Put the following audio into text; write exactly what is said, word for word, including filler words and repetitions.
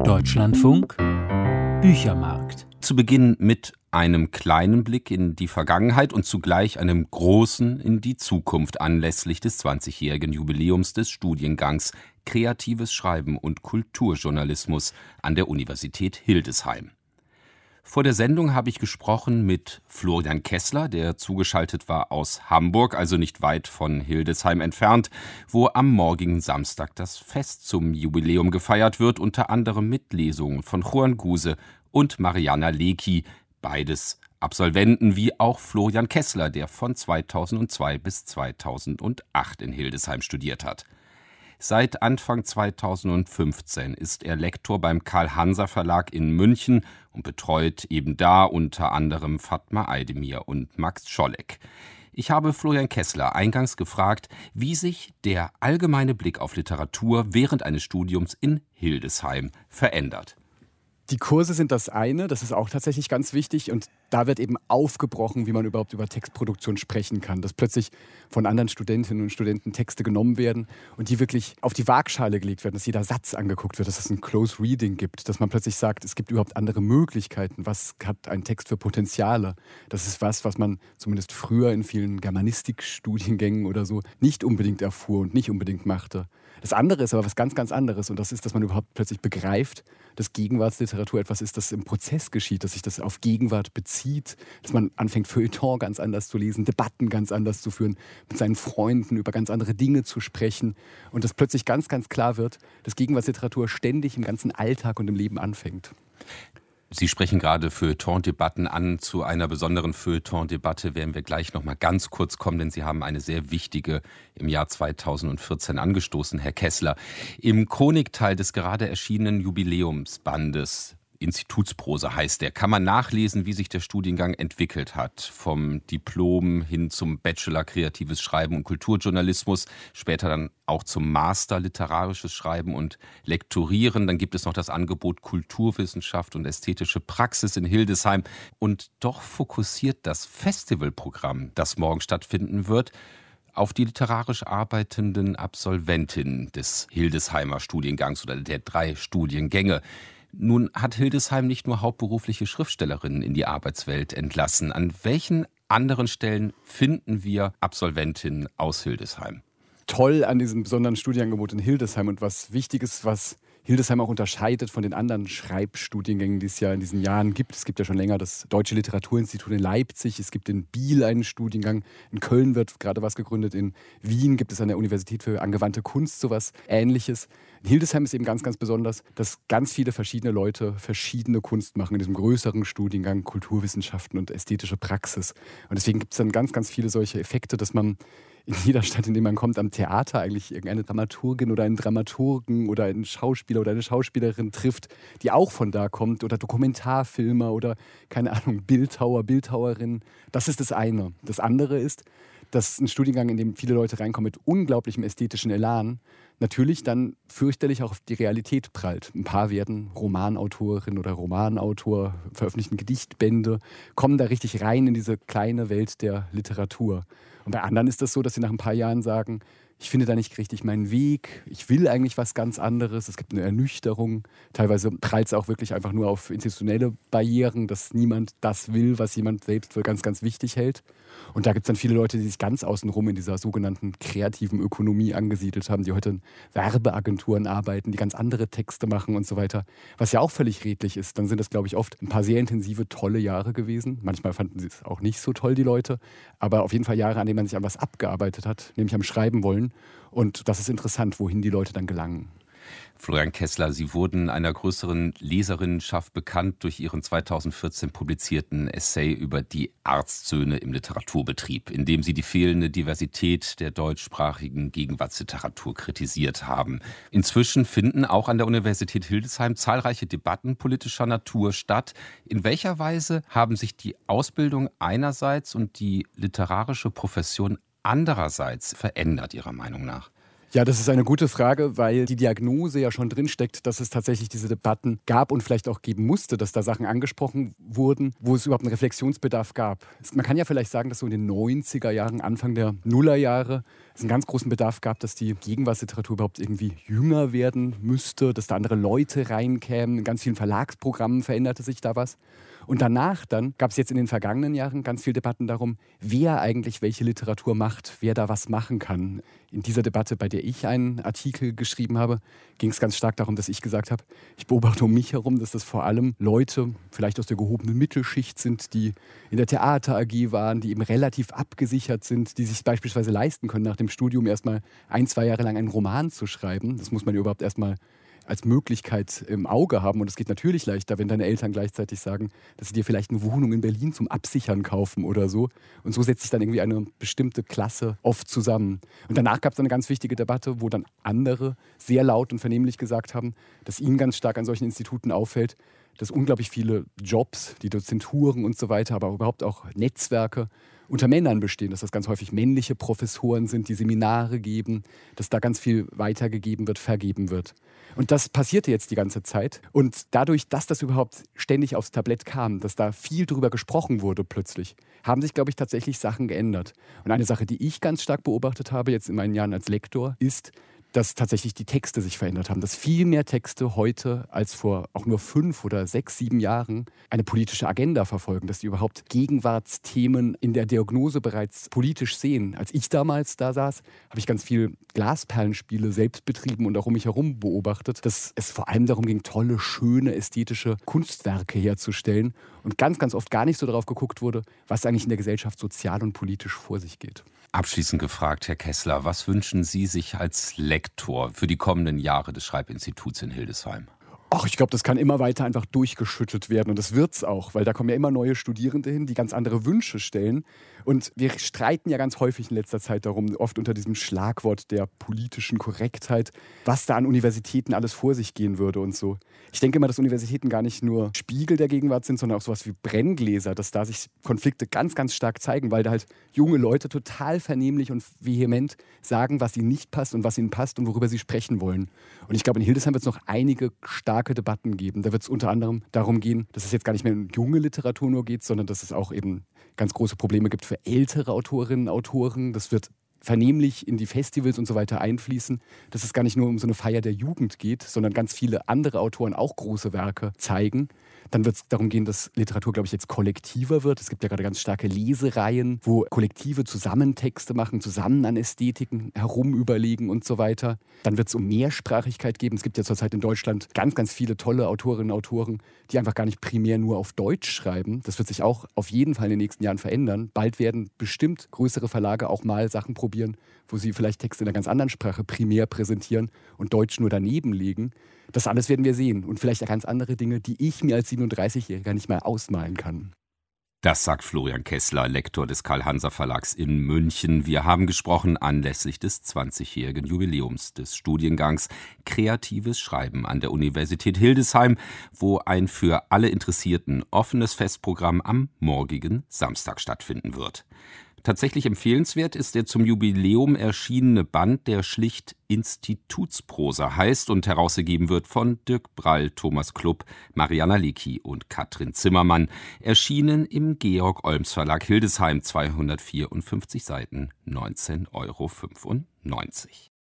Deutschlandfunk Büchermarkt. Zu Beginn mit einem kleinen Blick in die Vergangenheit und zugleich einem großen in die Zukunft anlässlich des zwanzigjährigen Jubiläums des Studiengangs Kreatives Schreiben und Kulturjournalismus an der Universität Hildesheim. Vor der Sendung habe ich gesprochen mit Florian Kessler, der zugeschaltet war aus Hamburg, also nicht weit von Hildesheim entfernt, wo am morgigen Samstag das Fest zum Jubiläum gefeiert wird, unter anderem mit Lesungen von Juan Guse und Mariana Lecki, beides Absolventen, wie auch Florian Kessler, der von zweitausendzwei bis zweitausendacht in Hildesheim studiert hat. Seit Anfang zweitausendfünfzehn ist er Lektor beim Karl-Hanser-Verlag in München und betreut eben da unter anderem Fatma Aydemir und Max Scholleck. Ich habe Florian Kessler eingangs gefragt, wie sich der allgemeine Blick auf Literatur während eines Studiums in Hildesheim verändert. Die Kurse sind das eine, das ist auch tatsächlich ganz wichtig, und da wird eben aufgebrochen, wie man überhaupt über Textproduktion sprechen kann, dass plötzlich von anderen Studentinnen und Studenten Texte genommen werden und die wirklich auf die Waagschale gelegt werden, dass jeder Satz angeguckt wird, dass es ein Close Reading gibt, dass man plötzlich sagt, es gibt überhaupt andere Möglichkeiten, was hat ein Text für Potenziale. Das ist was, was man zumindest früher in vielen Germanistikstudiengängen oder so nicht unbedingt erfuhr und nicht unbedingt machte. Das andere ist aber was ganz, ganz anderes, und das ist, dass man überhaupt plötzlich begreift, dass Gegenwartsliteratur etwas ist, das im Prozess geschieht, dass sich das auf Gegenwart bezieht, dass man anfängt, Feuilleton ganz anders zu lesen, Debatten ganz anders zu führen, mit seinen Freunden über ganz andere Dinge zu sprechen, und dass plötzlich ganz, ganz klar wird, dass Gegenwartsliteratur ständig im ganzen Alltag und im Leben anfängt. Sie sprechen gerade Feuilleton-Debatten an. Zu einer besonderen Feuilleton-Debatte werden wir gleich noch mal ganz kurz kommen, denn Sie haben eine sehr wichtige im Jahr zweitausendvierzehn angestoßen, Herr Kessler. Im Chronikteil des gerade erschienenen Jubiläumsbandes, Institutsprosa heißt der, kann man nachlesen, wie sich der Studiengang entwickelt hat. Vom Diplom hin zum Bachelor Kreatives Schreiben und Kulturjournalismus, später dann auch zum Master Literarisches Schreiben und Lektorieren. Dann gibt es noch das Angebot Kulturwissenschaft und ästhetische Praxis in Hildesheim. Und doch fokussiert das Festivalprogramm, das morgen stattfinden wird, auf die literarisch arbeitenden Absolventinnen des Hildesheimer Studiengangs oder der drei Studiengänge. Nun hat Hildesheim nicht nur hauptberufliche Schriftstellerinnen in die Arbeitswelt entlassen. An welchen anderen Stellen finden wir Absolventinnen aus Hildesheim? Toll an diesem besonderen Studienangebot in Hildesheim und was Wichtiges, was Hildesheim auch unterscheidet von den anderen Schreibstudiengängen, die es ja in diesen Jahren gibt. Es gibt ja schon länger das Deutsche Literaturinstitut in Leipzig, es gibt in Biel einen Studiengang, in Köln wird gerade was gegründet, in Wien gibt es an der Universität für angewandte Kunst sowas Ähnliches. In Hildesheim ist eben ganz, ganz besonders, dass ganz viele verschiedene Leute verschiedene Kunst machen in diesem größeren Studiengang Kulturwissenschaften und ästhetische Praxis. Und deswegen gibt es dann ganz, ganz viele solche Effekte, dass man in jeder Stadt, in der man kommt, am Theater eigentlich irgendeine Dramaturgin oder einen Dramaturgen oder einen Schauspieler oder eine Schauspielerin trifft, die auch von da kommt, oder Dokumentarfilmer oder, keine Ahnung, Bildhauer, Bildhauerin. Das ist das eine. Das andere ist, dass ein Studiengang, in dem viele Leute reinkommen mit unglaublichem ästhetischen Elan, natürlich dann fürchterlich auch auf die Realität prallt. Ein paar werden Romanautorin oder Romanautor, veröffentlichen Gedichtbände, kommen da richtig rein in diese kleine Welt der Literatur. Und bei anderen ist das so, dass sie nach ein paar Jahren sagen, ich finde da nicht richtig meinen Weg, ich will eigentlich was ganz anderes, es gibt eine Ernüchterung. Teilweise prallt es auch wirklich einfach nur auf institutionelle Barrieren, dass niemand das will, was jemand selbst für ganz, ganz wichtig hält. Und da gibt es dann viele Leute, die sich ganz außenrum in dieser sogenannten kreativen Ökonomie angesiedelt haben, die heute in Werbeagenturen arbeiten, die ganz andere Texte machen und so weiter. Was ja auch völlig redlich ist. Dann sind das, glaube ich, oft ein paar sehr intensive, tolle Jahre gewesen. Manchmal fanden sie es auch nicht so toll, die Leute. Aber auf jeden Fall Jahre, an denen man sich an was abgearbeitet hat, nämlich am Schreiben wollen. Und das ist interessant, wohin die Leute dann gelangen. Florian Kessler, Sie wurden einer größeren Leserinnenschaft bekannt durch Ihren zweitausendvierzehn publizierten Essay über die Arztsöhne im Literaturbetrieb, in dem Sie die fehlende Diversität der deutschsprachigen Gegenwartsliteratur kritisiert haben. Inzwischen finden auch an der Universität Hildesheim zahlreiche Debatten politischer Natur statt. In welcher Weise haben sich die Ausbildung einerseits und die literarische Profession andererseits verändert, Ihrer Meinung nach? Ja, das ist eine gute Frage, weil die Diagnose ja schon drinsteckt, dass es tatsächlich diese Debatten gab und vielleicht auch geben musste, dass da Sachen angesprochen wurden, wo es überhaupt einen Reflexionsbedarf gab. Man kann ja vielleicht sagen, dass so in den neunziger Jahren, Anfang der Nullerjahre es einen ganz großen Bedarf gab, dass die Gegenwartsliteratur überhaupt irgendwie jünger werden müsste, dass da andere Leute reinkämen. In ganz vielen Verlagsprogrammen veränderte sich da was. Und danach dann gab es jetzt in den vergangenen Jahren ganz viele Debatten darum, wer eigentlich welche Literatur macht, wer da was machen kann. In dieser Debatte, bei der ich einen Artikel geschrieben habe, ging es ganz stark darum, dass ich gesagt habe, ich beobachte um mich herum, dass das vor allem Leute, vielleicht aus der gehobenen Mittelschicht sind, die in der Theater-A G waren, die eben relativ abgesichert sind, die sich beispielsweise leisten können, nach dem Studium erstmal ein, zwei Jahre lang einen Roman zu schreiben. Das muss man überhaupt erstmal als Möglichkeit im Auge haben. Und es geht natürlich leichter, wenn deine Eltern gleichzeitig sagen, dass sie dir vielleicht eine Wohnung in Berlin zum Absichern kaufen oder so. Und so setzt sich dann irgendwie eine bestimmte Klasse oft zusammen. Und danach gab es eine ganz wichtige Debatte, wo dann andere sehr laut und vernehmlich gesagt haben, dass ihnen ganz stark an solchen Instituten auffällt, dass unglaublich viele Jobs, die Dozenturen und so weiter, aber überhaupt auch Netzwerke unter Männern bestehen, dass das ganz häufig männliche Professoren sind, die Seminare geben, dass da ganz viel weitergegeben wird, vergeben wird. Und das passierte jetzt die ganze Zeit. Und dadurch, dass das überhaupt ständig aufs Tablett kam, dass da viel drüber gesprochen wurde plötzlich, haben sich, glaube ich, tatsächlich Sachen geändert. Und eine Sache, die ich ganz stark beobachtet habe, jetzt in meinen Jahren als Lektor, ist, dass tatsächlich die Texte sich verändert haben, dass viel mehr Texte heute als vor auch nur fünf oder sechs, sieben Jahren eine politische Agenda verfolgen, dass die überhaupt Gegenwartsthemen in der Diagnose bereits politisch sehen. Als ich damals da saß, habe ich ganz viel Glasperlenspiele selbst betrieben und auch um mich herum beobachtet, dass es vor allem darum ging, tolle, schöne, ästhetische Kunstwerke herzustellen und ganz, ganz oft gar nicht so darauf geguckt wurde, was eigentlich in der Gesellschaft sozial und politisch vor sich geht. Abschließend gefragt, Herr Kessler, was wünschen Sie sich als Lektor für die kommenden Jahre des Schreibinstituts in Hildesheim? Ach, ich glaube, das kann immer weiter einfach durchgeschüttet werden und das wird's auch, weil da kommen ja immer neue Studierende hin, die ganz andere Wünsche stellen. Und wir streiten ja ganz häufig in letzter Zeit darum, oft unter diesem Schlagwort der politischen Korrektheit, was da an Universitäten alles vor sich gehen würde und so. Ich denke immer, dass Universitäten gar nicht nur Spiegel der Gegenwart sind, sondern auch sowas wie Brenngläser, dass da sich Konflikte ganz, ganz stark zeigen, weil da halt junge Leute total vernehmlich und vehement sagen, was ihnen nicht passt und was ihnen passt und worüber sie sprechen wollen. Und ich glaube, in Hildesheim wird es noch einige starke Debatten geben. Da wird es unter anderem darum gehen, dass es jetzt gar nicht mehr um junge Literatur nur geht, sondern dass es auch eben ganz große Probleme gibt für ältere Autorinnen und Autoren. Das wird vernehmlich in die Festivals und so weiter einfließen, dass es gar nicht nur um so eine Feier der Jugend geht, sondern ganz viele andere Autoren auch große Werke zeigen. Dann wird es darum gehen, dass Literatur, glaube ich, jetzt kollektiver wird. Es gibt ja gerade ganz starke Lesereien, wo Kollektive zusammen Texte machen, zusammen an Ästhetiken herumüberlegen und so weiter. Dann wird es um Mehrsprachigkeit geben. Es gibt ja zurzeit in Deutschland ganz, ganz viele tolle Autorinnen und Autoren, die einfach gar nicht primär nur auf Deutsch schreiben. Das wird sich auch auf jeden Fall in den nächsten Jahren verändern. Bald werden bestimmt größere Verlage auch mal Sachen probieren, wo sie vielleicht Texte in einer ganz anderen Sprache primär präsentieren und Deutsch nur daneben legen. Das alles werden wir sehen und vielleicht auch ganz andere Dinge, die ich mir als siebenunddreißigjähriger nicht mal ausmalen kann. Das sagt Florian Kessler, Lektor des Carl-Hanser-Verlags in München. Wir haben gesprochen anlässlich des zwanzigjährigen Jubiläums des Studiengangs Kreatives Schreiben an der Universität Hildesheim, wo ein für alle Interessierten offenes Festprogramm am morgigen Samstag stattfinden wird. Tatsächlich empfehlenswert ist der zum Jubiläum erschienene Band, der schlicht Institutsprosa heißt und herausgegeben wird von Dirk Brall, Thomas Klupp, Mariana Lecki und Katrin Zimmermann. Erschienen im Georg-Olms-Verlag Hildesheim, zweihundertvierundfünfzig Seiten, neunzehn Euro fünfundneunzig.